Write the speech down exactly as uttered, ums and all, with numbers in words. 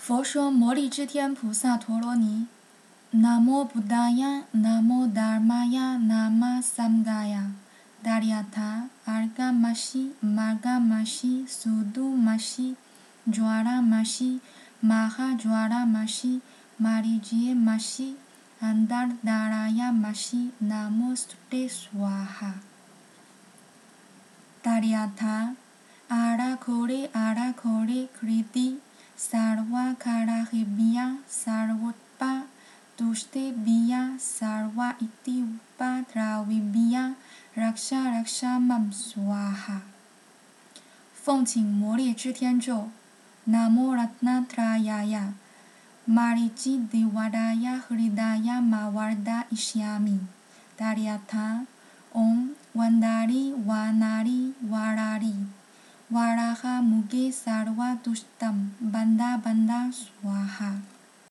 佛说摩利支天菩萨陀罗尼，南无布达呀，南无达尔玛呀，南无三嘎呀，达利亚塔，阿嘎玛西，玛嘎玛西，苏杜玛西，朱阿拉玛西，玛哈朱阿拉玛西，玛利吉耶玛西，安达达拉呀玛西，南无苏特苏瓦哈，达利亚塔，阿拉科雷阿拉科雷克里蒂。Sarva Karahibya Sarvotpa Dushtebya Sarva Iti Upatravibya Raksha Rakshamam Swaha。奉请摩列支天咒，南无拉那特拉呀呀，玛利吉迪瓦达呀赫里达呀玛瓦达伊西亚米，达利亚塔，Om Wandari Wanari Warari。Waraha Muge Sarva Dushtam Banda Banda Swaha。